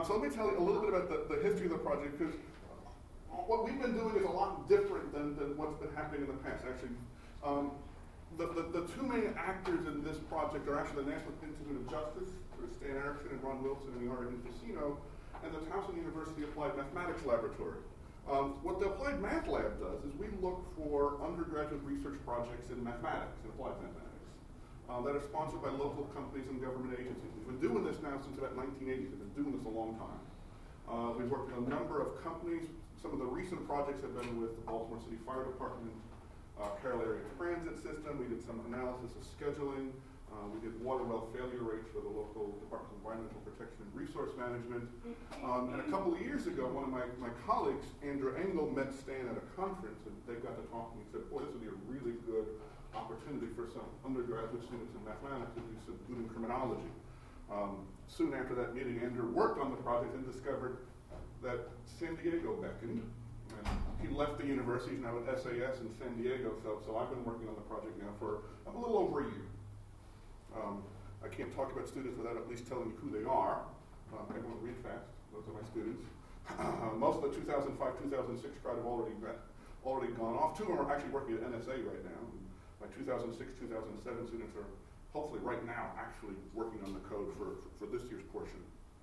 So let me tell you a little bit about the history of the project, because what we've been doing is a lot different than what's been happening in the past. Actually, the two main actors in this project are actually the National Institute of Justice, Stan Erickson and Ron Wilson and the Oregon Casino, and the Towson University Applied Mathematics Laboratory. What the Applied Math Lab does is we look for undergraduate research projects in mathematics, in applied mathematics, that are sponsored by local companies and government agencies. We've been doing this now since about 1980s. We've been doing this a long time. We've worked with a number of companies. Some of the recent projects have been with the Baltimore City Fire Department, Carroll Area Transit System. We did some analysis of scheduling. We did water well failure rates for the local Department of Environmental Protection and Resource Management. And a couple of years ago, one of my colleagues, Andrew Engel, met Stan at a conference, and they got to talking and said, boy, this would be a really good opportunity for some undergraduate students in mathematics to do some good in criminology. Soon after that meeting, Andrew worked on the project and discovered that San Diego beckoned. And he left the university, he's now at SAS in San Diego, so I've been working on the project now for a little over a year. I can't talk about students without at least telling you who they are. Everyone read fast, those are my students. Most of the 2005-2006 crowd have already gone off. Two of them are actually working at NSA right now. My 2006-2007 students are hopefully right now actually working on the code for this year's portion.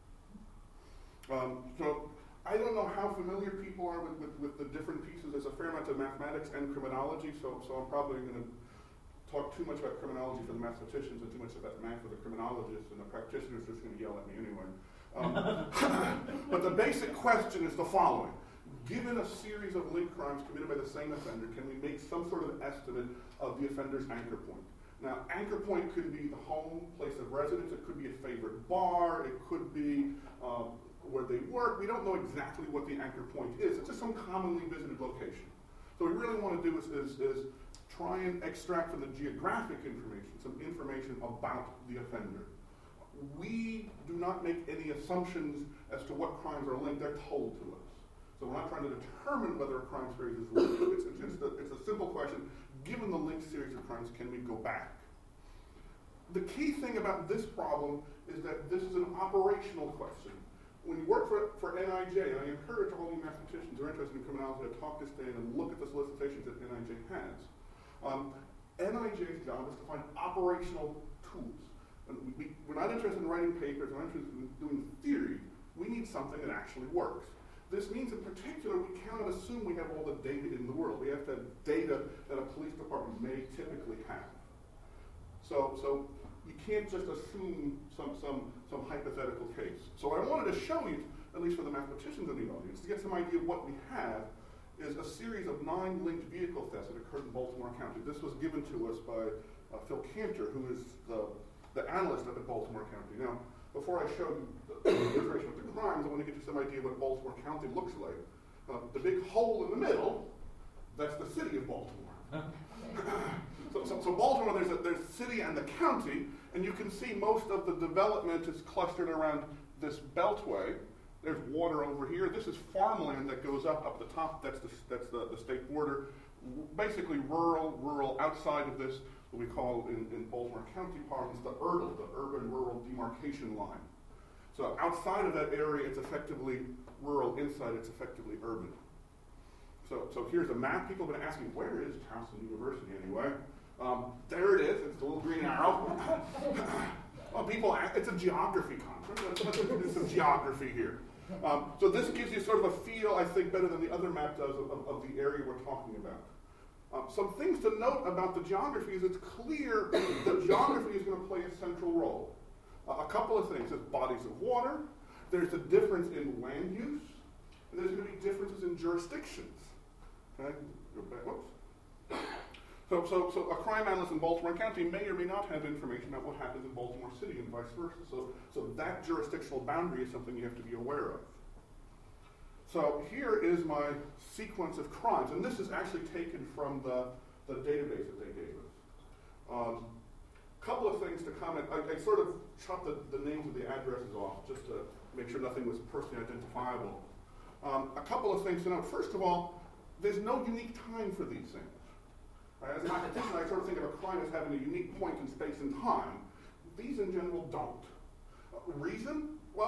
So I don't know how familiar people are with the different pieces. There's a fair amount of mathematics and criminology, so I'm probably going to talk too much about criminology for the mathematicians and too much about math for the criminologists, and the practitioners are just going to yell at me anyway. But the basic question is the following. Given a series of linked crimes committed by the same offender, can we make some sort of estimate of the offender's anchor point? Now, anchor point could be the home, place of residence, it could be a favorite bar, it could be where they work. We don't know exactly what the anchor point is. It's just some commonly visited location. So what we really want to do is try and extract from the geographic information some information about the offender. We do not make any assumptions as to what crimes are linked. They're told to us. So we're not trying to determine whether a crime series is linked. It's a simple question. Given the linked series of crimes, can we go back? The key thing about this problem is that this is an operational question. When you work for NIJ, and I encourage all you mathematicians who are interested in criminology to talk to Stan and look at the solicitations that NIJ has. NIJ's job is to find operational tools. And we're not interested in writing papers, we're not interested in doing theory. We need something that actually works. This means in particular we cannot assume we have all the data in the world. We have to have data that a police department may typically have. So you can't just assume some hypothetical case. So what I wanted to show you, at least for the mathematicians in the audience, to get some idea of what we have, is a series of 9 linked vehicle thefts that occurred in Baltimore County. This was given to us by Phil Cantor, who is the analyst up at Baltimore County. Now, before I show you the information of the crimes, I want to get you some idea of what Baltimore County looks like. The big hole in the middle, that's the city of Baltimore. So Baltimore, there's the city and the county, and you can see most of the development is clustered around this beltway. There's water over here. This is farmland that goes up the top. That's the state border. Basically rural. Outside of this, what we call in Baltimore County parlance the URDL, the urban-rural demarcation line. So outside of that area, it's effectively rural. Inside, it's effectively urban. So here's a map. People have been asking, where is Towson University anyway? There it is. It's a little green arrow. Well, it's a geography conference. Let's do some geography here. So this gives you sort of a feel, I think, better than the other map does of the area we're talking about. Some things to note about the geography is it's clear that geography is going to play a central role. A couple of things. There's bodies of water. There's a difference in land use. And there's going to be differences in jurisdictions. Okay? Go back. Whoops. So a crime analyst in Baltimore County may or may not have information about what happens in Baltimore City and vice versa. So that jurisdictional boundary is something you have to be aware of. So here is my sequence of crimes, and this is actually taken from the database that they gave us. Couple of things to comment. I sort of chopped the names of the addresses off just to make sure nothing was personally identifiable. A couple of things to note. First of all, there's no unique time for these things. Right? As a mathematician, I sort of think of a crime as having a unique point in space and time. These in general don't. Reason? Well,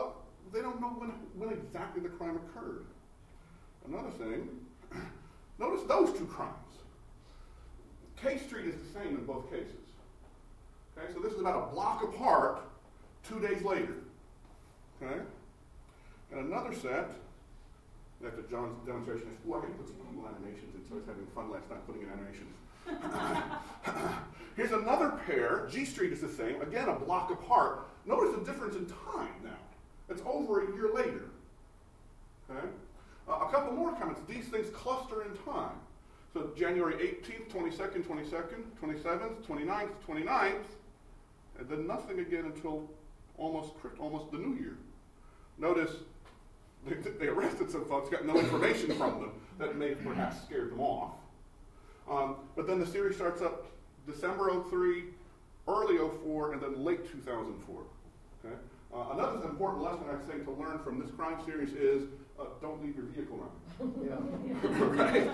they don't know when exactly the crime occurred. Another thing, notice those two crimes. K Street is the same in both cases. Okay, so this is about a block apart 2 days later. Okay? And another set, after John's demonstration, I said, oh, I can put some cool animations in, so I was having fun last night putting in animations. Here's another pair. G Street is the same, again a block apart. Notice the difference in time now. It's over a year later. Okay? A couple more comments. These things cluster in time. So January 18th, 22nd, 27th, 29th, 29th, and then nothing again until almost the New Year. Notice they arrested some folks, got no information from them that may have perhaps scared them off. But then the series starts up December 03, early 04, and then late 2004. Okay? Another important lesson I think to learn from this crime series is don't leave your vehicle running. Yeah. Right?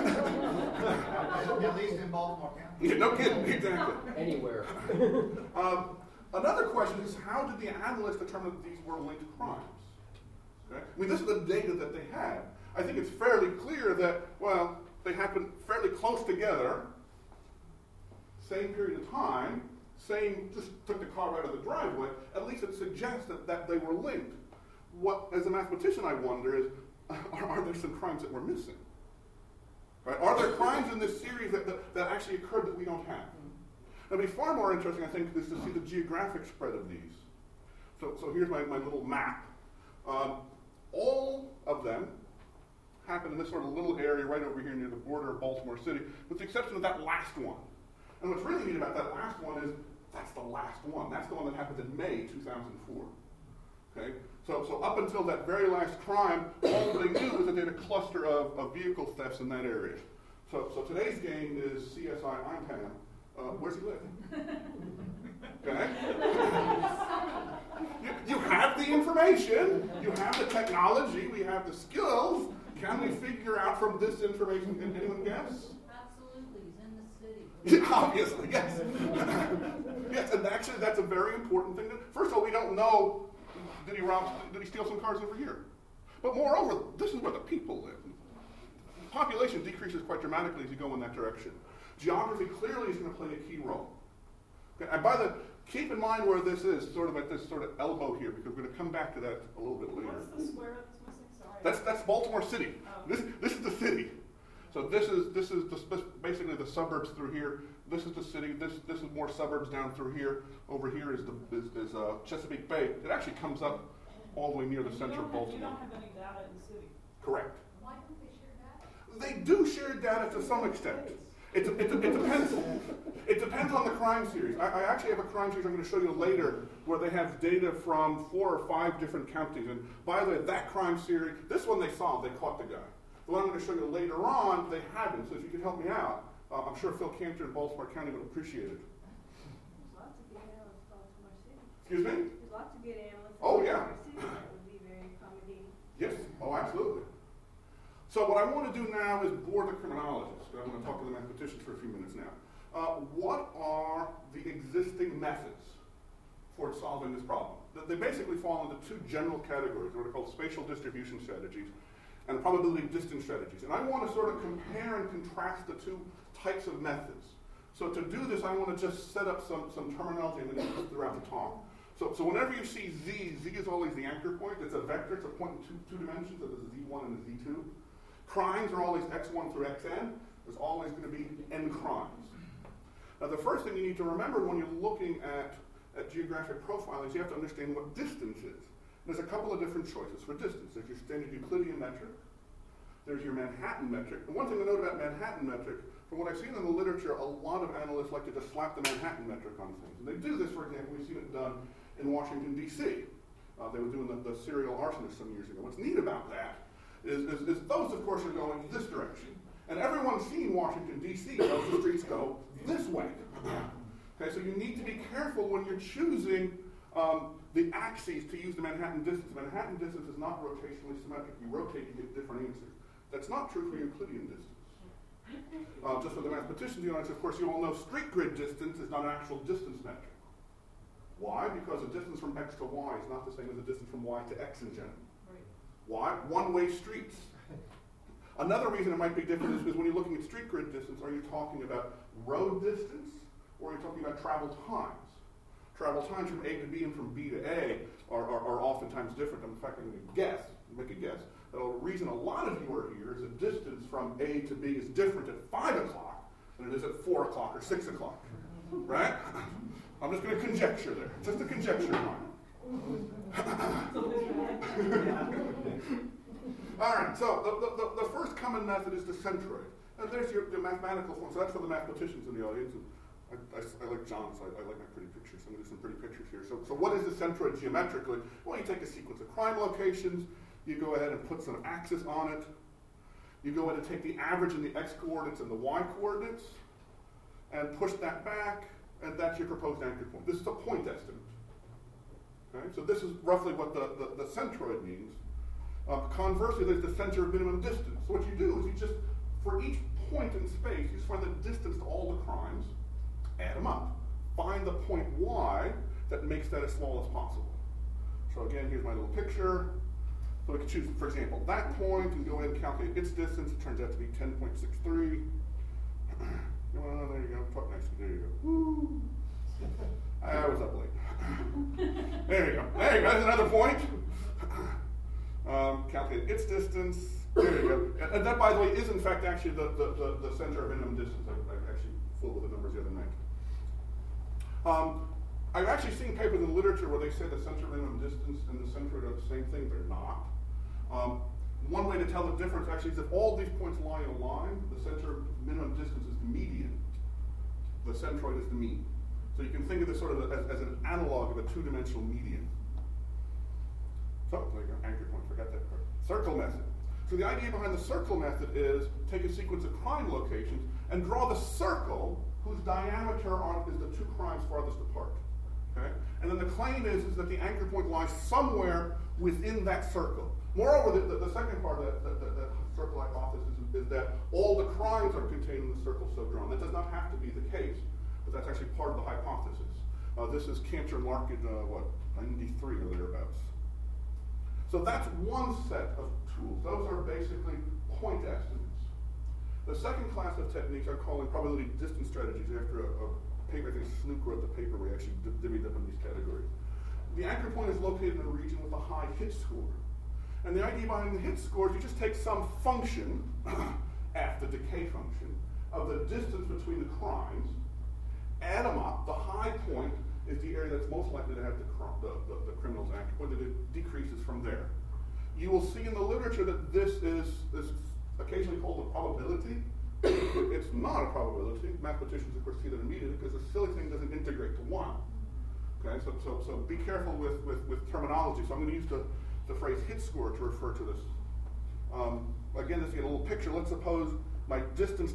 At least in Baltimore County. Yeah, no kidding, exactly. Anywhere. Another question is, how did the analysts determine that these were linked crimes? Okay? I mean, this is the data that they had. I think it's fairly clear that, well, they happened fairly close together, same period of time, just took the car out of the driveway. At least it suggests that they were linked. What, as a mathematician, I wonder is, are there some crimes that we're missing? Right? Are there crimes in this series that actually occurred that we don't have? It'll be far more interesting, I think, is to see the geographic spread of these. So here's my little map. All of them happen in this sort of little area right over here near the border of Baltimore City, with the exception of that last one. And what's really neat about that last one is that's the last one. That's the one that happened in May 2004. Okay? So up until that very last crime, all they knew was that they had a cluster of vehicle thefts in that area. So today's game is CSI I'm Pam. Where's he live? Okay? You have the information, you have the technology, we have the skills. Can we figure out from this information, can anyone guess? Absolutely, he's in the city. Obviously, yes. Yes, and actually that's a very important thing. First of all, we don't know, did he steal some cars over here? But moreover, this is where the people live. Population decreases quite dramatically as you go in that direction. Geography clearly is going to play a key role. Okay, and keep in mind where this is, sort of at this sort of elbow here, because we're going to come back to that a little bit later. What's the square that's missing? Sorry. That's Baltimore City. Oh. This is the city. So this is basically the suburbs through here. This is the city. This is more suburbs down through here. Over here is Chesapeake Bay. It actually comes up all the way near the center of Baltimore. You don't have any data in the city. Correct. Why don't they share data? They do share data to some extent. It depends. It depends on the crime series. I actually have a crime series I'm going to show you later where they have data from 4 or 5 different counties. And by the way, that crime series, this one they solved, they caught the guy. The one I'm going to show you later on, they haven't. So if you can help me out, I'm sure Phil Cantor in Baltimore County would appreciate it. There's lots of good analysts in Baltimore City. Excuse me? There's lots of good analysts in Oh, yeah. Baltimore City that would be very accommodating. Yes. Oh, absolutely. So what I want to do now is bore the criminologists. I'm going to talk to the mathematicians for a few minutes now. What are the existing methods for solving this problem? They basically fall into 2 general categories, what are called spatial distribution strategies and probability distance strategies. And I want to sort of compare and contrast the 2 types of methods. So to do this, I want to just set up some terminology and then throughout the talk. So whenever you see Z is always the anchor point. It's a vector. It's a point in two dimensions. So there's a Z1 and a Z2. Crimes are always x1 through xn. There's always going to be n crimes. Now the first thing you need to remember when you're looking at geographic profiling is you have to understand what distance is. There's a couple of different choices for distance. There's your standard Euclidean metric. There's your Manhattan metric. And one thing to note about Manhattan metric, from what I've seen in the literature, a lot of analysts like to just slap the Manhattan metric on things. And they do this, for example, we've seen it done in Washington, D.C. They were doing the serial arsonist some years ago. What's neat about that is those, of course, are going this direction. And everyone's seen Washington, D.C., those the streets go this way. Okay, so you need to be careful when you're choosing the axes to use the Manhattan distance. The Manhattan distance is not rotationally symmetric. You rotate, you get different answers. That's not true for Euclidean distance. Just for the mathematicians, of course, you all know street grid distance is not an actual distance metric. Why? Because the distance from X to Y is not the same as the distance from Y to X in general. Right. Why? One-way streets. Another reason it might be different is when you're looking at street grid distance, are you talking about road distance or are you talking about travel times? Travel times from A to B and from B to A are oftentimes different. In fact, I'm going to make a guess, that the reason a lot of you are here is the distance from A to B is different at 5 o'clock than it is at 4 o'clock or 6 o'clock, right? I'm just going to conjecture there. Just a conjecture of mine. All right, so the first common method is the centroid. And there's your mathematical form. So that's for the mathematicians in the audience. And I like John, so I like my pretty pictures. So I'm going to do some pretty pictures here. So what is the centroid geometrically? Well, you take a sequence of crime locations. You go ahead and put some axis on it. You go ahead and take the average in the x-coordinates and the y-coordinates and push that back, and that's your proposed anchor point. This is a point estimate. Okay? So this is roughly what the centroid means. Conversely, there's the center of minimum distance. So what you do is you just, for each point in space, you just find the distance to all the crimes, add them up. Find the point y that makes that as small as possible. So again, here's my little picture. So we can choose, for example, that point and go ahead and calculate its distance. It turns out to be 10.63. There you go. Talk nicely. There you go. Woo. I was up late. There you go. There you go. That's another point. Calculate its distance. There you go. And that, by the way, is in fact actually the center of minimum distance. I actually fooled with the numbers the other night. I've actually seen papers in the literature where they say the center of minimum distance and the centroid are the same thing. They're not. One way to tell the difference actually is if all these points lie in a line, the center of minimum distance is the median. The centroid is the mean. So you can think of this sort of as an analog of a two-dimensional median. So, there you go, anchor point, forgot that part. Circle method. So the idea behind the circle method is take a sequence of crime locations and draw the circle whose diameter is the two crimes farthest apart. Okay? And then the claim is that the anchor point lies somewhere within that circle. Moreover, the second part of that circle hypothesis is that all the crimes are contained in the circle so drawn. That does not have to be the case, but that's actually part of the hypothesis. This is Cantor and Larkin, 93 or thereafter. So that's one set of tools. Those are basically point estimates. The second class of techniques I'm calling probability distance strategies after a paper, I think Snook wrote the paper where he actually divvied up in these categories. The anchor point is located in a region with a high hit score. And the idea behind the hit score is you just take some function, f, the decay function, of the distance between the crimes, add them up. The high point is the area that's most likely to have the criminal's anchor point, and it decreases from there. You will see in the literature that this is occasionally called a probability. It's not a probability. Mathematicians, of course, see that immediately because the silly thing doesn't integrate to 1. Okay, so be careful with terminology. So I'm going to use the phrase hit score to refer to this. Again, just to get a little picture, let's suppose my distance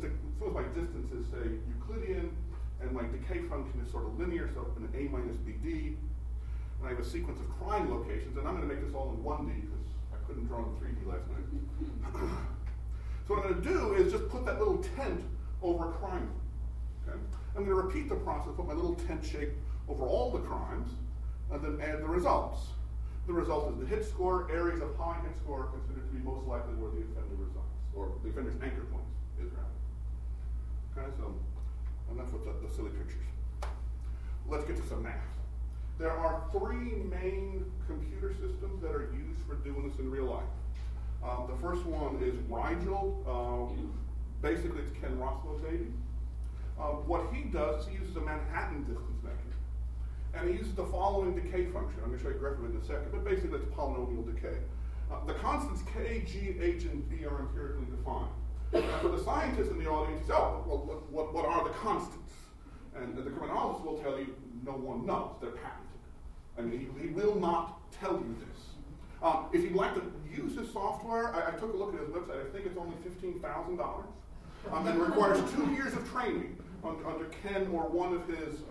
is, say, Euclidean, and my decay function is sort of linear, so an A minus BD. And I have a sequence of crime locations, and I'm going to make this all in 1D because I couldn't draw in 3D last night. So what I'm going to do is just put that little tent over a crime. Okay? I'm going to repeat the process, put my little tent shape over all the crimes, and then add the results. The result is the hit score. Areas of high hit score are considered to be most likely where the offender resides, or the offender's anchor points is rather. Okay, so enough with the silly pictures. Let's get to some math. There are 3 main computer systems that are used for doing this in real life. The first one is Rigel. Basically, it's Ken Roswell's baby. What he does is he uses a Manhattan distance measure. And he uses the following decay function. I'm going to show you graphically in a second, but basically it's polynomial decay. The constants K, G, H, and V are empirically defined. For the scientists in the audience, you say, oh, well, what are the constants? And the criminologist will tell you, no one knows. They're patented. I mean, he will not tell you this. If you'd like to use his software, I took a look at his website. I think it's only $15,000. And it requires 2 years of training under Ken or one of his,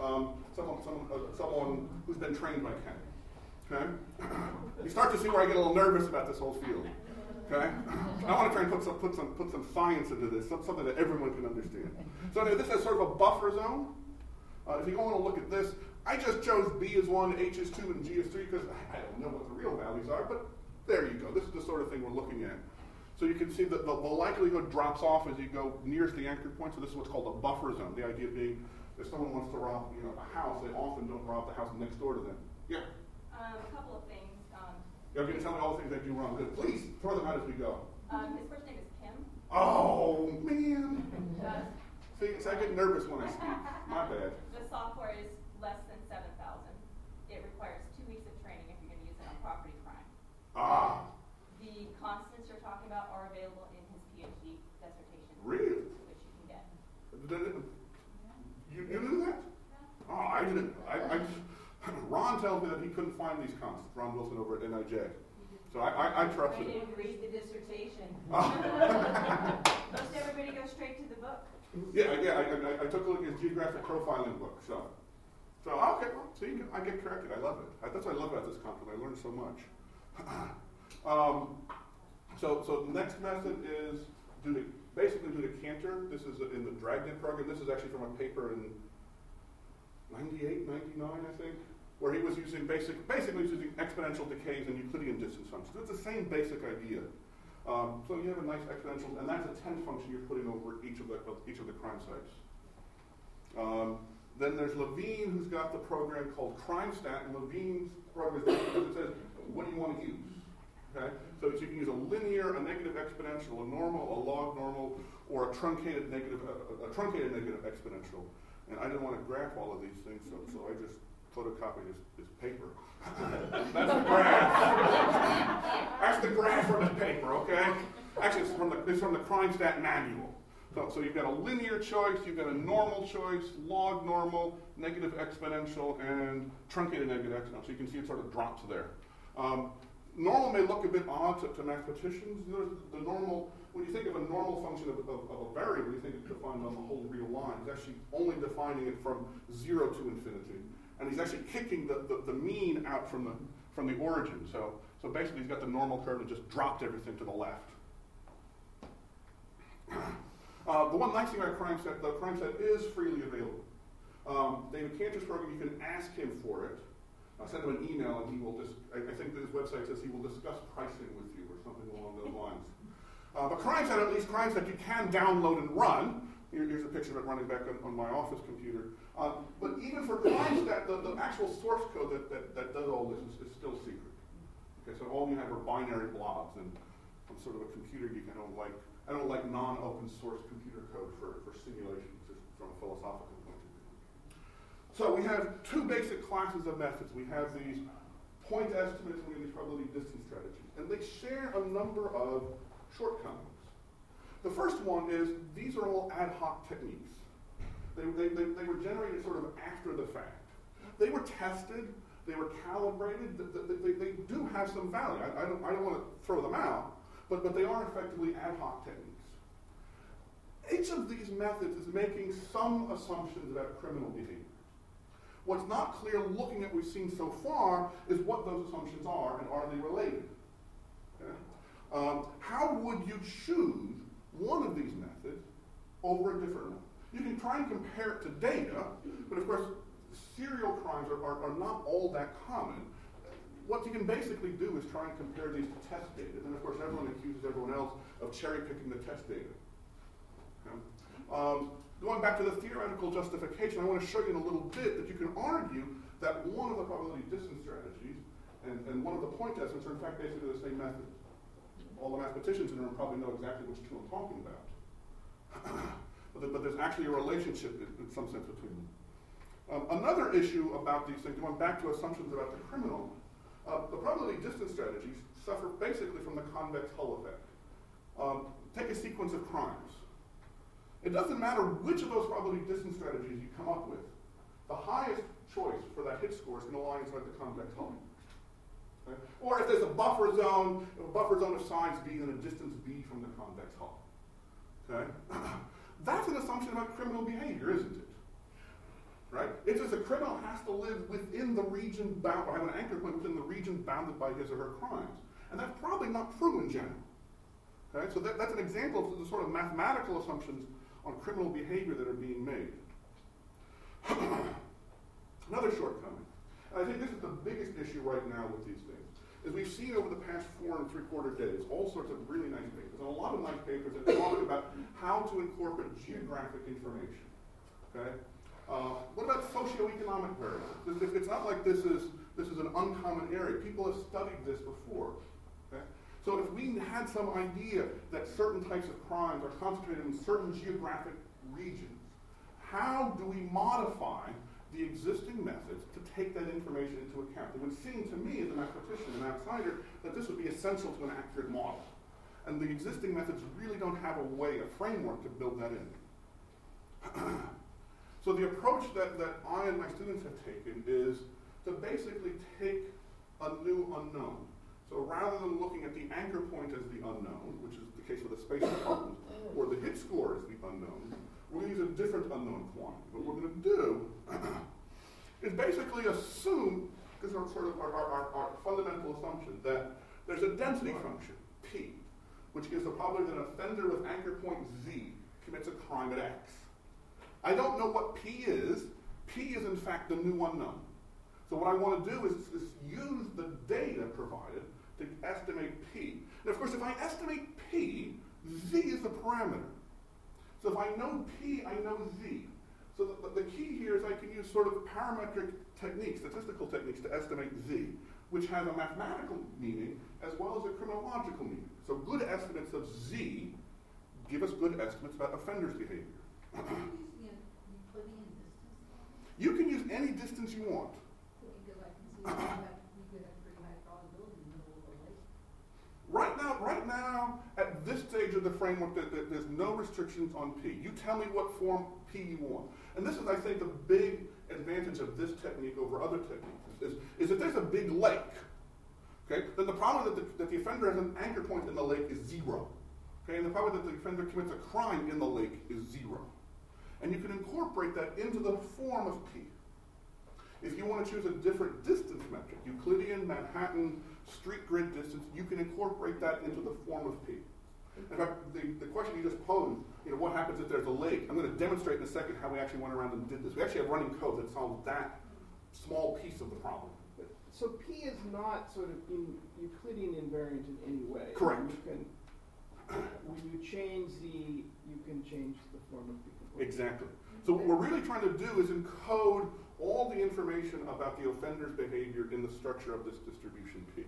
someone who's been trained by Ken. Okay? You start to see where I get a little nervous about this whole field. Okay? I want to try and put some science into this, something that everyone can understand. So anyway, this is sort of a buffer zone. If you go on and look at this, I just chose B as 1, H as 2, and G as 3 because I don't know what the real values are, but there you go. This is the sort of thing we're looking at. So you can see that the likelihood drops off as you go nearest the anchor point. So this is what's called a buffer zone. The idea being if someone wants to rob a house, they often don't rob the house next door to them. Yeah? A couple of things. You're going to tell me all the things I do wrong. Good. Please, throw them out as we go. His first name is Kim. Oh, man. The, See, I get nervous when I speak. My bad. the software is less than $7,000. It requires 2 weeks of training if you're going to use it on property crime. Ah, The constants you're talking about are available in his PhD dissertation. really? Which you can get. You knew that? Oh, I didn't. Ron tells me that he couldn't find these constants. Ron Wilson over at NIJ. So I trust I him. didn't read the dissertation. Ah. Most everybody goes straight to the book. Yeah. I took a look at his geographic profiling book. So okay. Well, see, I get corrected. I love it. That's what I love about this conference. I learned so much. So the next method is basically due to Cantor. This is in the Dragnet program. This is actually from a paper in 98, 99, I think, where he was using basically using exponential decays and Euclidean distance functions. It's the same basic idea. So you have a nice exponential, and that's a 10 function you're putting over each of the crime sites. Then there's Levine, who's got the program called CrimeStat, and Levine's program is because it says, what do you want to use? Okay? So you can use a linear, a negative exponential, a normal, a log normal, or a truncated negative exponential. And I didn't want to graph all of these things, so I just photocopied his paper. That's the graph. That's the graph from his paper, okay? Actually, it's from the CrimeStat manual. So you've got a linear choice, you've got a normal choice, log normal, negative exponential, and truncated negative exponential. So you can see it sort of drops there. Normal may look a bit odd to mathematicians. The normal, when you think of a normal function of a variable, you think it's defined on the whole real line. He's actually only defining it from 0 to infinity. And he's actually kicking the mean out from the origin. So basically he's got the normal curve and just dropped everything to the left. The one nice thing about the CrimeStat is freely available. David Cantor's program, you can ask him for it. Send him an email and he will I think his website says he will discuss pricing with you or something along those lines. But CrimeStat you can download and run. Here's a picture of it running back on my office computer. But even for CrimeStat, the actual source code that does all this is still secret. Okay, so all you have are binary blobs, and I'm sort of a computer geek. I don't like non-open source computer code for simulations, just from a philosophical point of view. So we have two basic classes of methods. We have these point estimates and we have these probability distance strategies. And they share a number of shortcomings. The first one is these are all ad hoc techniques. They were generated sort of after the fact. They were tested, they were calibrated, they do have some value. I don't want to throw them out, but they are effectively ad hoc techniques. Each of these methods is making some assumptions about criminal behavior. What's not clear looking at what we've seen so far is what those assumptions are and are they related. Okay? How would you choose one of these methods over a different one? You can try and compare it to data, but of course serial crimes are not all that common. What you can basically do is try and compare these to test data. And of course everyone accuses everyone else of cherry picking the test data. Okay? Going back to the theoretical justification, I want to show you in a little bit that you can argue that one of the probability distance strategies and one of the point estimates are in fact basically the same method. All the mathematicians in the room probably know exactly which two I'm talking about. But there's actually a relationship in some sense between them. Another issue about these things, going back to assumptions about the criminal, the probability distance strategies suffer basically from the convex hull effect. Take a sequence of crimes. It doesn't matter which of those probability distance strategies you come up with. The highest choice for that hit score is going to lie inside the convex hull. Okay? Or if there's a buffer zone of size b, then a distance b from the convex hull. Okay? That's an assumption about criminal behavior, isn't it? Right? It says a criminal has to live within the region bound, or have an anchor point within the region bounded by his or her crimes. And that's probably not true in general. Okay? So that's an example of the sort of mathematical assumptions on criminal behavior that are being made. Another shortcoming, and I think this is the biggest issue right now with these things, is we've seen over the past 4 3/4 days all sorts of really nice papers, and a lot of nice papers that talk about how to incorporate geographic information. Okay? What about socioeconomic variables? It's not like this is an uncommon area. People have studied this before. Okay? So if we had some idea that certain types of crimes are concentrated in certain geographic regions, how do we modify the existing methods to take that information into account? It would seem to me, as a mathematician, an outsider, that this would be essential to an accurate model. And the existing methods really don't have a framework to build that in. So the approach that I and my students have taken is to basically take a new unknown. So rather than looking at the anchor point as the unknown, which is the case for the space department, or the hit score as the unknown, we're going to use a different unknown quantity. What we're going to do is basically assume, this is sort of our fundamental assumption, that there's a density function, P, which gives the probability that an offender with anchor point Z commits a crime at X. I don't know what P is. P is in fact the new unknown. So what I want to do is use the data provided to estimate P. And of course, if I estimate P, Z is the parameter. So if I know P, I know Z. So the key here is I can use sort of parametric techniques, statistical techniques, to estimate Z, which has a mathematical meaning as well as a criminological meaning. So good estimates of Z give us good estimates about offenders' behavior. Euclidean distance? You can use any distance you want. Because I can see you could have pretty high probability in the middle of the lake. Right now, at this stage of the framework, there's no restrictions on P. You tell me what form P you want. And this is, I think, the big advantage of this technique over other techniques, is that there's a big lake, okay? Then the problem that the offender has an anchor point in the lake is 0. Okay? And the problem that the offender commits a crime in the lake is 0. And you can incorporate that into the form of P. If you want to choose a different distance metric, Euclidean, Manhattan, street grid distance, you can incorporate that into the form of P. In fact, the question you just posed, what happens if there's a lake? I'm going to demonstrate in a second how we actually went around and did this. We actually have running code that solves that small piece of the problem. So P is not sort of Euclidean invariant in any way. Correct. When you change Z, you can change the form of P. Exactly. So what we're really trying to do is encode all the information about the offender's behavior in the structure of this distribution P.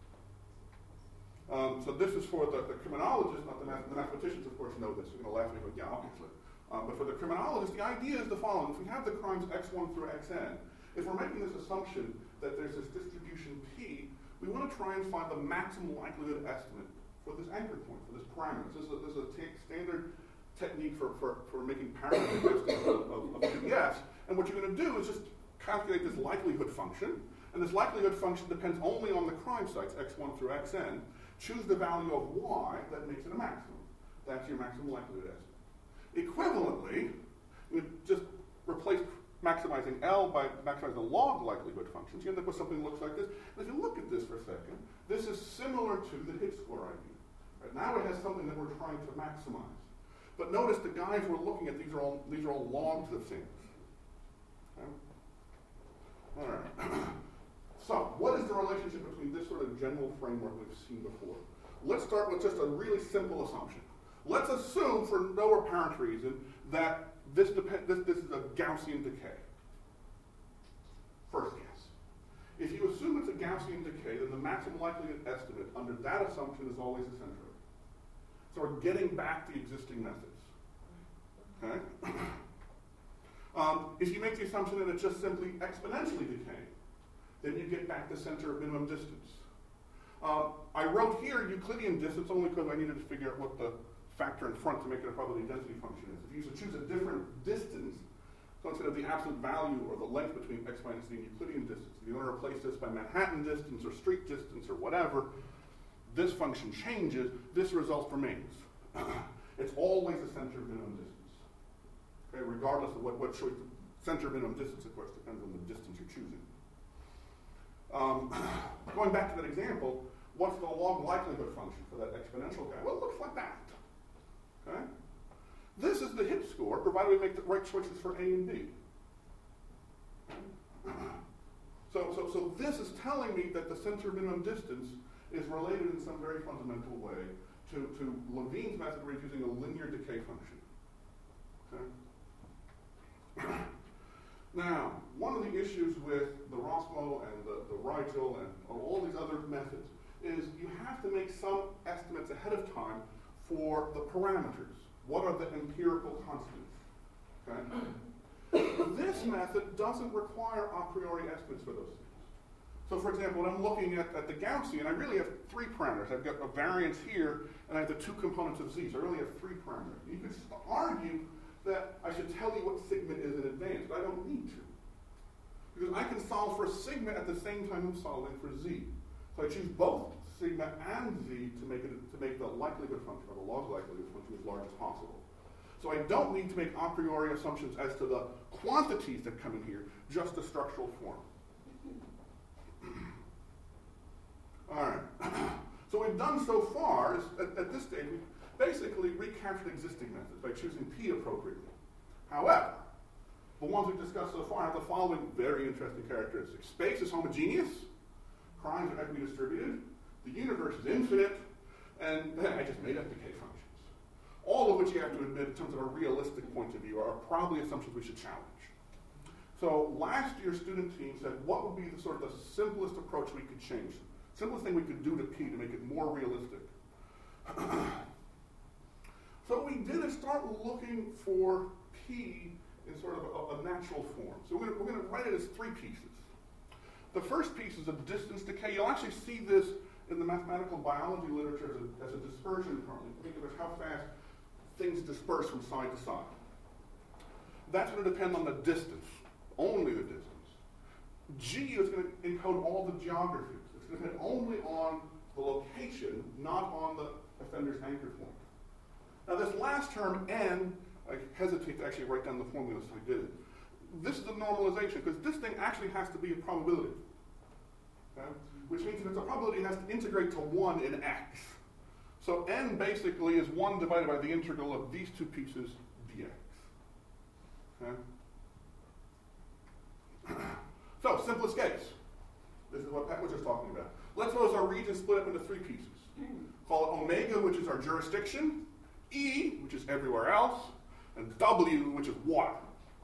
So this is for the criminologist, not the mathematicians, of course, know this. You're going to laugh at me, but yeah, obviously. But for the criminologist, the idea is the following. If we have the crimes x1 through xn, if we're making this assumption that there's this distribution P, we want to try and find the maximum likelihood estimate for this anchor point, for this parameter. This is a standard technique for making parametric estimates of PDFs. And what you're going to do is just calculate this likelihood function. And this likelihood function depends only on the crime sites, x1 through xn. Choose the value of y that makes it a maximum. That's your maximum likelihood estimate. Equivalently, you just replace maximizing L by maximizing the log likelihood function. So you end up with something that looks like this. And if you look at this for a second, this is similar to the hit score idea. Right? Now it has something that we're trying to maximize. But notice the guys we're looking at, these are all logs of things. Okay? All right. So, what is the relationship between this sort of general framework we've seen before? Let's start with just a really simple assumption. Let's assume, for no apparent reason, that this is a Gaussian decay. First guess. If you assume it's a Gaussian decay, then the maximum likelihood estimate under that assumption is always eccentric. So we're getting back the existing methods. Okay? If you make the assumption that it's just simply exponentially decaying, then you get back the center of minimum distance. I wrote here Euclidean distance only because I needed to figure out what the factor in front to make it a probability density function is. If you choose a different distance, so instead of the absolute value or the length between x minus z and Euclidean distance, if you want to replace this by Manhattan distance or street distance or whatever, this function changes, this result remains. It's always the center of minimum distance. Okay, regardless of what choice, center of minimum distance, of course, depends on the distance you're choosing. Going back to that example, what's the log likelihood function for that exponential guy? Well, it looks like that. Okay? This is the hit score, provided we make the right choices for A and B. Okay? So this is telling me that the center minimum distance is related in some very fundamental way to Levine's method where he's using a linear decay function. Okay? Now, one of the issues with the Ross model and the Rigel and all these other methods is you have to make some estimates ahead of time for the parameters. What are the empirical constants? Okay? This method doesn't require a priori estimates for those things. So for example, when I'm looking at the Gaussian, I really have three parameters. I've got a variance here, and I have the two components of z, so I really have three parameters. You could argue that I should tell you what sigma is in advance, but I don't need to. Because I can solve for sigma at the same time I'm solving for z. So I choose both sigma and z to make the likelihood function, or the log likelihood function, as large as possible. So I don't need to make a priori assumptions as to the quantities that come in here, just the structural form. All right. So what we've done so far is, at this stage, we've basically recaptured existing methods by choosing p appropriately. However, the ones we've discussed so far have the following very interesting characteristics. Space is homogeneous, crimes are equally distributed, the universe is infinite, and I just made up decay functions. All of which you have to admit, in terms of a realistic point of view, are probably assumptions we should challenge. So last year's student team said, what would be the sort of the simplest approach we could change? Simplest thing we could do to P to make it more realistic. So what we did is start looking for P in sort of a natural form. So we're going to write it as three pieces. The first piece is a distance decay. You'll actually see this in the mathematical biology literature as a dispersion currently. Think of it how fast things disperse from side to side. That's going to depend on the distance, only the distance. G is going to encode all the geographies. It's going to depend only on the location, not on the offender's anchor point. Now this last term, n, I hesitate to actually write down the formula so I did it. This is a normalization, because this thing actually has to be a probability. Okay? Which means that it's a probability it has to integrate to 1 in x. So n basically is 1 divided by the integral of these two pieces dx. Okay? So, simplest case. This is what Pat was just talking about. Let's suppose our region split up into three pieces. Call it omega, which is our jurisdiction, E, which is everywhere else, and W, which is water.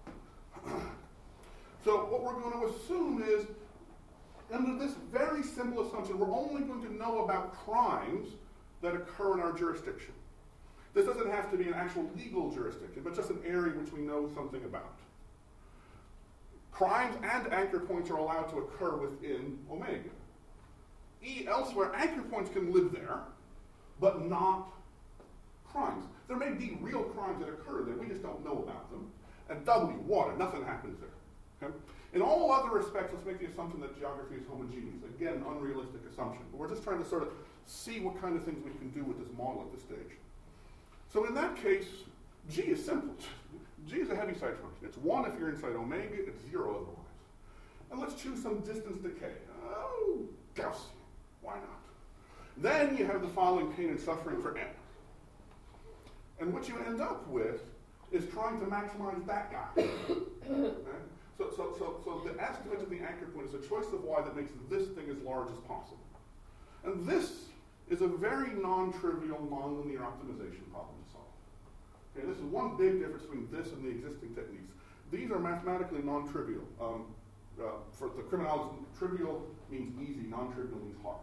So what we're going to assume is, under this very simple assumption, we're only going to know about crimes that occur in our jurisdiction. This doesn't have to be an actual legal jurisdiction, but just an area which we know something about. Crimes and anchor points are allowed to occur within omega. E, elsewhere, anchor points can live there, but not crimes. There may be real crimes that occur there, we just don't know about them. And W, water, nothing happens there. Okay? In all other respects, let's make the assumption that geography is homogeneous. Again, unrealistic assumption. But we're just trying to sort of see what kind of things we can do with this model at this stage. So in that case, G is simple. G is a Heaviside function. It's 1 if you're inside omega, it's 0 otherwise. And let's choose some distance decay. Oh, Gaussian. Why not? Then you have the following pain and suffering for n. And what you end up with is trying to maximize that guy. Okay? So the estimate of the anchor point is a choice of y that makes this thing as large as possible. And this is a very non-trivial, nonlinear optimization problem to solve. Okay, this is one big difference between this and the existing techniques. These are mathematically non-trivial. For the criminologist, trivial means easy, non-trivial means hard.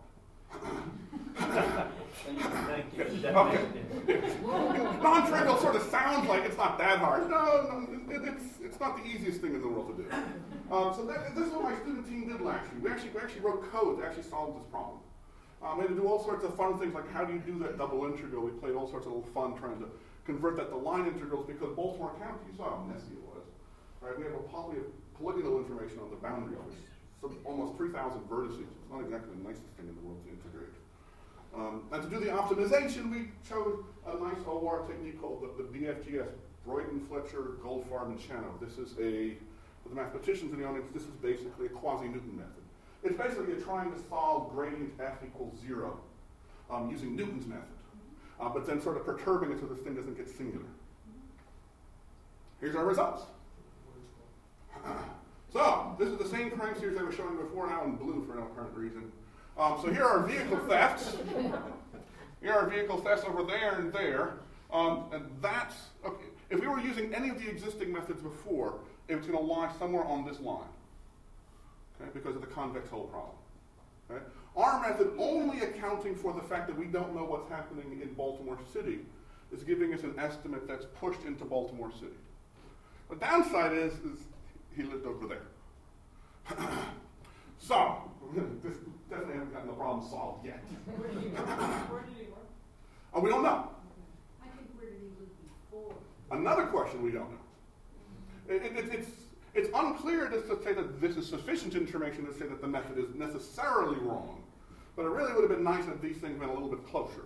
Thank you. Okay. Non-trivial sort of sounds like it's not that hard. No, it's not the easiest thing in the world to do. So this is what my student team did last year. We actually wrote code that actually solved this problem. We had to do all sorts of fun things, like how do you do that double integral? We played all sorts of little fun trying to convert that to line integrals, because Baltimore County, you saw how messy it was. Right? We have polygonal information on the boundary, which almost 3,000 vertices. It's not exactly the nicest thing in the world to integrate. And to do the optimization, we chose a nice OR technique called the BFGS, Broyden, Fletcher, Goldfarb, and Chano. This is for the mathematicians in the audience, this is basically a quasi-Newton method. It's basically trying to solve gradient f equals 0 using Newton's method, but then sort of perturbing it so this thing doesn't get singular. Here's our results. So, this is the same crime series I was showing before, now in blue for no apparent reason. So here are vehicle thefts. Here are vehicle thefts over there and there. And that's, okay, if we were using any of the existing methods before, it was going to lie somewhere on this line, okay, because of the convex hull problem. Okay? Our method, only accounting for the fact that we don't know what's happening in Baltimore City, is giving us an estimate that's pushed into Baltimore City. The downside is he lived over there. So, this definitely haven't gotten the problem solved yet. Where did he work? Oh, we don't know. I think where did he live before? Another question we don't know. It's unclear just to say that this is sufficient information to say that the method is necessarily wrong, but it really would have been nice if these things went a little bit closer.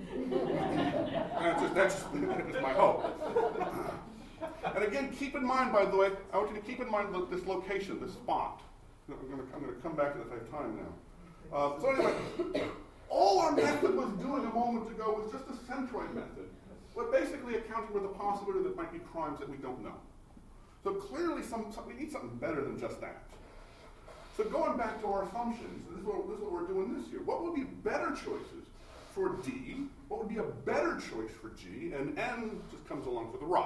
That's just my hope. And again, keep in mind, by the way, I want you to keep in mind this location, this spot. I'm going to come back to this. I have time now. So anyway, all our method was doing a moment ago was just a centroid method, but basically accounting for the possibility that there might be crimes that we don't know. So clearly, we need something better than just that. So going back to our assumptions, this is what we're doing this year. What would be better choices for D? What would be a better choice for G? And N just comes along for the ride.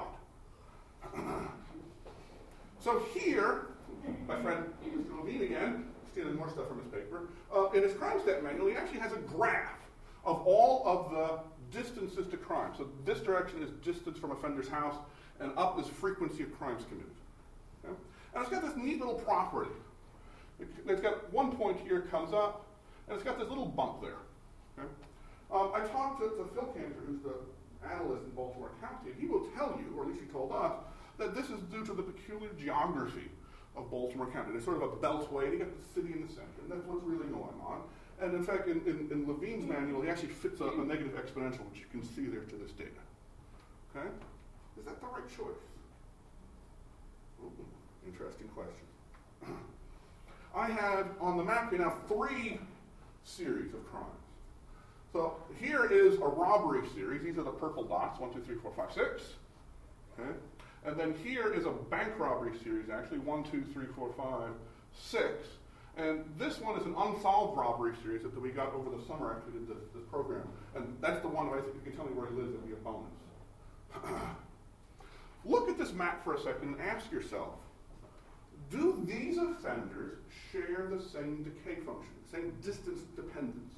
So here, my friend Mr. Levine again, stealing more stuff from his paper, in his crime stat manual, he actually has a graph of all of the distances to crime. So this direction is distance from offender's house, and up is frequency of crimes committed. Okay? And it's got this neat little property. It's got one point here comes up, and it's got this little bump there. Okay? I talked to Phil Cantor, who's the analyst in Baltimore County, and he will tell you, or at least he told us, that this is due to the peculiar geography of Baltimore County. There's sort of a beltway, you got the city in the center, and that's what's really going on. And in fact, in Levine's manual, he actually fits a negative exponential, which you can see there to this data. Okay? Is that the right choice? Ooh, interesting question. I have on the map here now 3 series of crimes. So here is a robbery series. These are the purple dots, 1, 2, 3, 4, 5, 6. Okay? And then here is a bank robbery series, actually, 1, 2, 3, 4, 5, 6. And this one is an unsolved robbery series that we got over the summer after we did this program. And that's the one, if you can tell me where he lives, it'll be a bonus. Look at this map for a second and ask yourself, do these offenders share the same decay function, same distance dependence?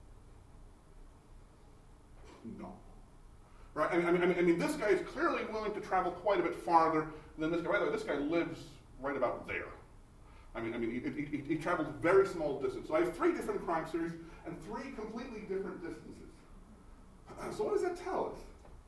No. Right? I mean, this guy is clearly willing to travel quite a bit farther than this guy. By the way, this guy lives right about there. He travels very small distance. So I have 3 different crime series and 3 completely different distances. So what does that tell us?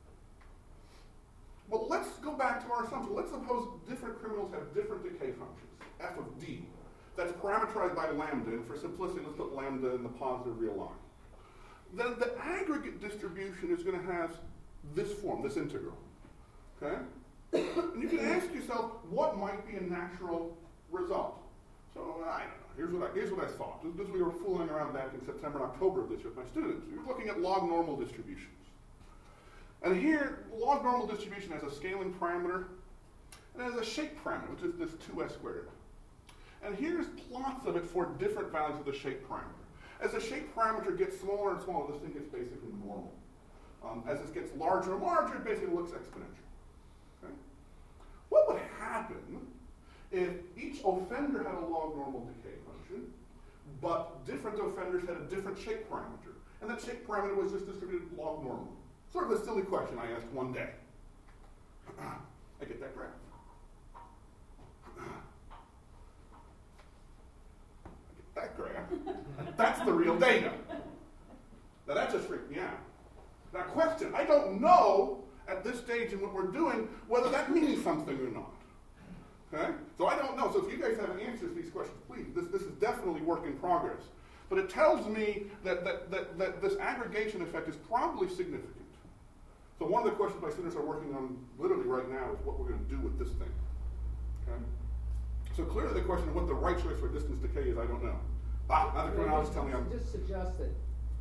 Well, let's go back to our assumption. Let's suppose different criminals have different decay functions, f of d. That's parameterized by lambda, and for simplicity, let's put lambda in the positive real line. Then the aggregate distribution is going to have this form, this integral. Okay? And you can ask yourself, what might be a natural result? So, I don't know. Here's what I thought. This we were fooling around back in September and October of this year with my students. We were looking at log normal distributions. And here, log normal distribution has a scaling parameter, and it has a shape parameter, which is this 2s squared. And here's plots of it for different values of the shape parameter. As the shape parameter gets smaller and smaller, this thing gets basically normal. As this gets larger and larger, it basically looks exponential. Okay? What would happen if each offender had a log normal decay function, but different offenders had a different shape parameter, and that shape parameter was just distributed log normal? Sort of a silly question I asked one day. I get that graph. I get that graph. That's the real data. Now that just freaked me out. Now question, I don't know at this stage in what we're doing whether that means something or not. Okay? So I don't know. So if you guys have answers to these questions, please. This is definitely work in progress. But it tells me that this aggregation effect is probably significant. So one of the questions my students are working on literally right now is what we're going to do with this thing. Okay? So clearly the question of what the right choice for distance decay is, I don't know. Now the criminologists tell me I'm... Just suggest that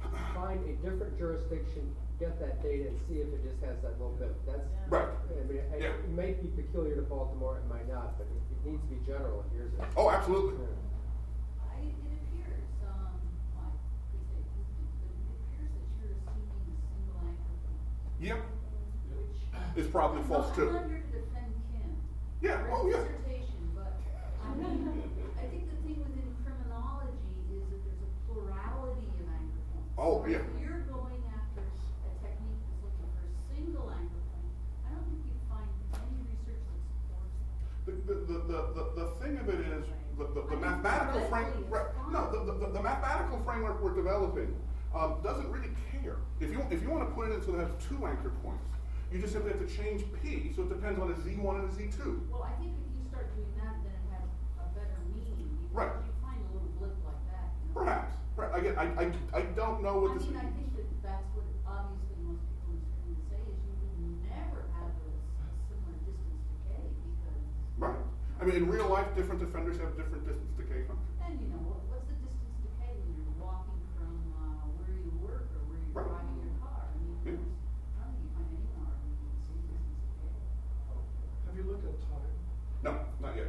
find a different jurisdiction, get that data and see if it just has that little bit. That's, Right. I mean, Yeah. it may be peculiar to Baltimore, it might not, but it needs to be general, and here's it. Oh, absolutely. Yeah. It appears, well, I could say, but it appears that you're assuming a single anchor point, Yep. which. It's probably false too. I'm not here to defend Kim. Yeah, Or oh, his yeah. dissertation, but, I mean, I think the thing within criminology is that there's a plurality of anchor points. Oh, So yeah. If you're going after a technique that's looking for a single anchor point, I don't think you'd find any research that supports it. The thing of it is, the I mean, mathematical theoretically, framework, it's no, fine. the mathematical framework we're developing doesn't really care. If you want to put it in so that it has two anchor points, you just simply have to change P, so it depends on a Z1 and a Z2. Well, I think if you start doing that, then it has a better meaning, Right. because you find a little blip like that, you know? Perhaps. Again, I don't know what this. I think that that's what obviously most people in this room would say, is you would never have a similar distance decay, because. Right. I mean, in real life, different offenders have different distance decay functions. And you know, what's the distance decay when you're walking from where you work or where you're Right. driving your car? I mean, Yeah. I don't think you find anyone arguing the same distance decay. Have you looked at time? No, not yet.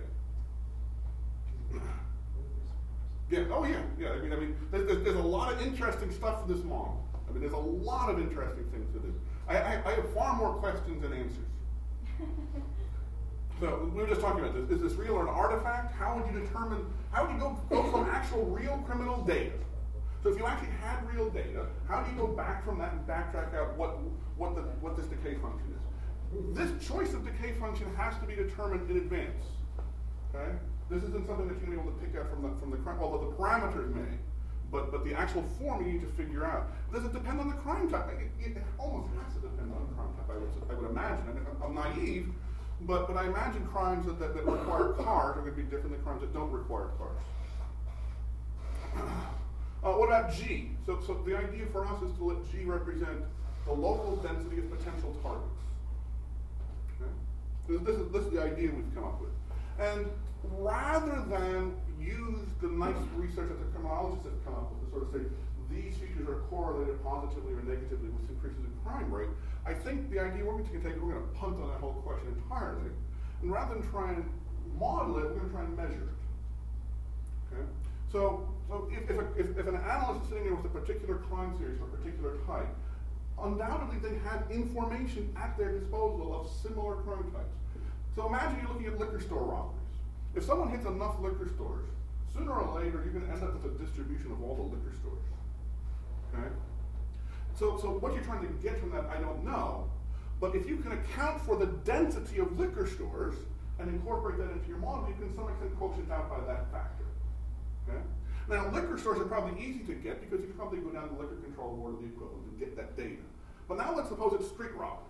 Yeah. Oh, yeah. Yeah. I mean, there's a lot of interesting stuff in this model. I mean, there's a lot of interesting things to do. I have far more questions than answers. So we were just talking about this. Is this real or an artifact? How would you determine? How would you go from actual real criminal data? So if you actually had real data, how do you go back from that and backtrack out what this decay function is? This choice of decay function has to be determined in advance. Okay? This isn't something that you're going to be able to pick out from the crime, although the parameters may, but the actual form you need to figure out. Does it depend on the crime type? It almost has to depend on the crime type, I would imagine. I mean, I'm naive, but I imagine crimes that require cars are going to be different than crimes that don't require cars. What about G? So the idea for us is to let G represent the local density of potential targets. Okay? This is the idea we've come up with. And rather than use the nice research that the criminologists have come up with to sort of say these features are correlated positively or negatively with increases in crime rate, I think the idea we're going to take is we're going to punt on that whole question entirely. And rather than try and model it, we're going to try and measure it. Okay? So if an analyst is sitting there with a particular crime series or a particular type, undoubtedly they have information at their disposal of similar crime types. So imagine you're looking at liquor store robberies. If someone hits enough liquor stores, sooner or later you're going to end up with a distribution of all the liquor stores. Okay? So what you're trying to get from that, I don't know. But if you can account for the density of liquor stores and incorporate that into your model, you can to some extent quotient out by that factor. Okay? Now, liquor stores are probably easy to get because you can probably go down to the liquor control board or the equivalent and get that data. But now let's suppose it's street robberies.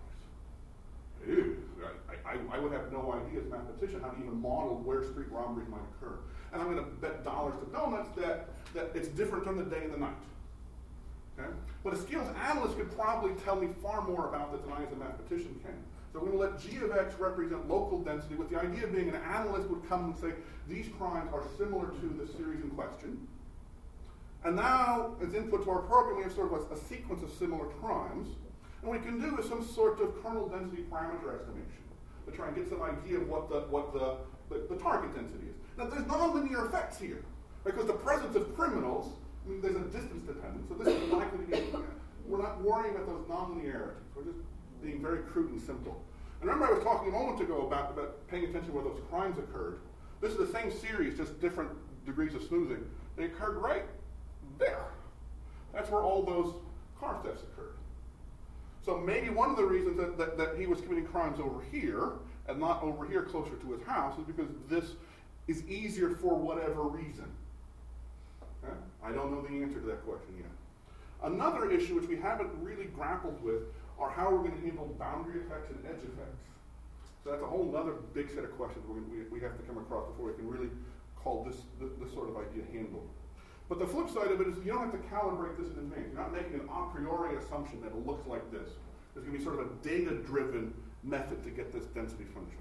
Ew, I would have no idea as a mathematician how to even model where street robberies might occur. And I'm going to bet dollars to donuts that it's different during the day and the night. Okay? But a skills analyst could probably tell me far more about this than I as a mathematician can. So we're going to let G of X represent local density, with the idea being an analyst would come and say, these crimes are similar to the series in question. And now, as input to our program, we have sort of a sequence of similar crimes. And what we can do is some sort of kernel density parameter estimation to try and get some idea of what the target density is. Now, there's nonlinear effects here, because the presence of criminals, I mean, there's a distance dependence, so this is likely to be, we're not worrying about those nonlinearities. We're just being very crude and simple. And remember I was talking a moment ago about paying attention where those crimes occurred. This is the same series, just different degrees of smoothing. They occurred right there. That's where all those car thefts occurred. So maybe one of the reasons that he was committing crimes over here and not over here closer to his house is because this is easier for whatever reason. Okay? I don't know the answer to that question yet. Another issue which we haven't really grappled with are how we're going to handle boundary effects and edge effects. So that's a whole other big set of questions we have to come across before we can really call this sort of idea handled. But the flip side of it is you don't have to calibrate this in advance. You're not making an a priori assumption that it looks like this. There's going to be sort of a data-driven method to get this density function.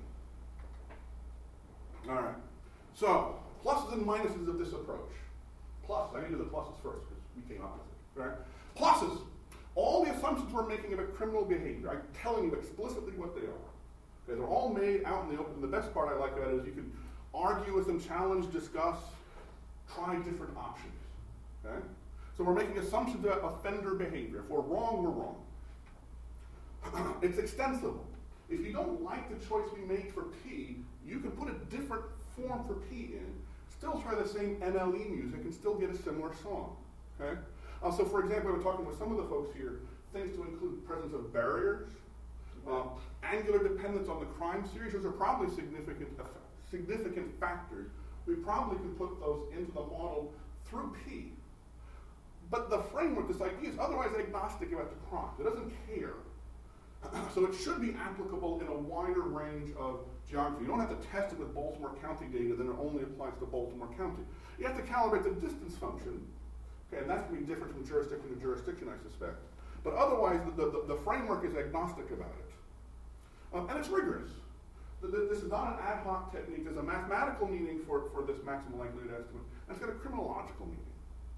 All right. So pluses and minuses of this approach. Plus, I need to do the pluses first because we came up with it. Right? Pluses. All the assumptions we're making about criminal behavior, I'm telling you explicitly what they are. Okay, they're all made out in the open. The best part I like about it is you can argue with them, challenge, discuss, try different options. Okay? So we're making assumptions about offender behavior. If we're wrong, we're wrong. It's extensible. If you don't like the choice we made for P, you can put a different form for P in, still try the same MLE music, and still get a similar song. Okay? So for example, we were talking with some of the folks here, things to include presence of barriers, angular dependence on the crime series. Those are probably significant factors. We probably can put those into the model through P. But the framework, this idea, is otherwise agnostic about the crime. It doesn't care. So it should be applicable in a wider range of geography. You don't have to test it with Baltimore County data, then it only applies to Baltimore County. You have to calibrate the distance function, okay, and that's going to be different from jurisdiction to jurisdiction, I suspect. But otherwise, the framework is agnostic about it. And it's rigorous. This is not an ad hoc technique. There's a mathematical meaning for this maximum likelihood estimate, and it's got a criminological meaning.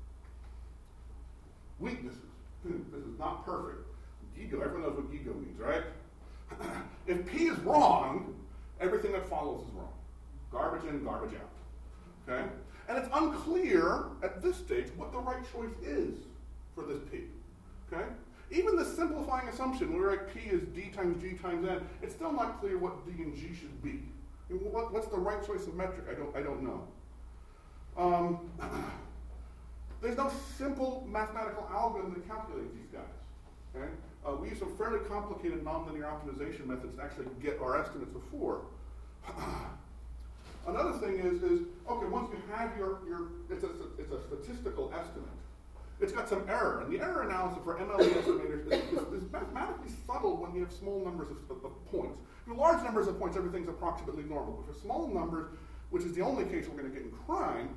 Weaknesses. This is not perfect. Gigo, everyone knows what Gigo means, right? If P is wrong, everything that follows is wrong. Garbage in, garbage out. Okay? And it's unclear at this stage what the right choice is for this P. Okay? Even the simplifying assumption, where like P is D times G times N, it's still not clear what D and G should be. I mean, what's the right choice of metric? I don't know. There's no simple mathematical algorithm to calculate these guys. Okay? We use some fairly complicated nonlinear optimization methods to actually get our estimates before. Another thing is okay, once you have it's a statistical estimate. It's got some error, and the error analysis for MLE estimators is mathematically subtle when you have small numbers of points. In large numbers of points, everything's approximately normal. But for small numbers, which is the only case we're going to get in crime,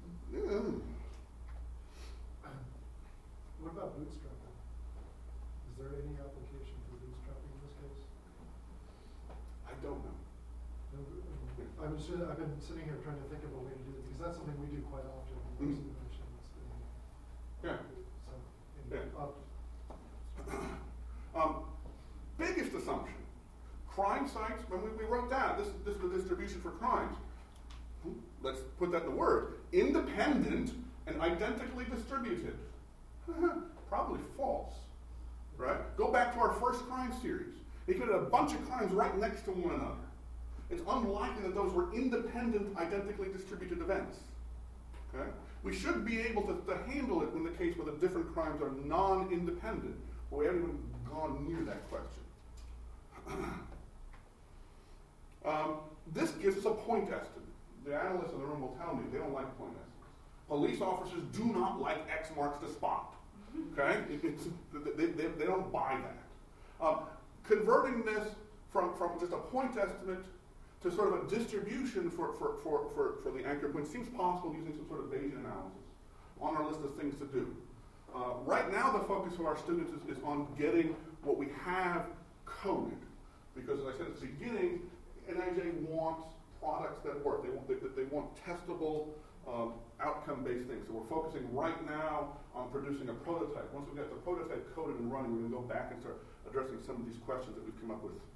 What about bootstrapping? Is there any application for bootstrapping in this case? I don't know. I've been sitting here trying to think of a way to do it, because that's something we do quite often. Mm-hmm. Yeah. Biggest assumption. Crime sites, when we wrote down, this is the distribution for crimes. Let's put that in the word. Independent and identically distributed. Probably false. Right? Go back to our first crime series. You could have a bunch of crimes right next to one another. It's unlikely that those were independent, identically distributed events. Okay? We should be able to handle it in the case where the different crimes are non-independent, but we haven't even gone near that question. This gives us a point estimate. The analysts in the room will tell me they don't like point estimates. Police officers do not like X marks the spot. Okay? They don't buy that. Converting this from just a point estimate to sort of a distribution for the anchor point seems possible using some sort of Bayesian analysis on our list of things to do. Right now, the focus of our students is on getting what we have coded. Because as I said at the beginning, NIJ wants products that work. They want testable, outcome-based things. So we're focusing right now on producing a prototype. Once we get the prototype coded and running, we're going to go back and start addressing some of these questions that we've come up with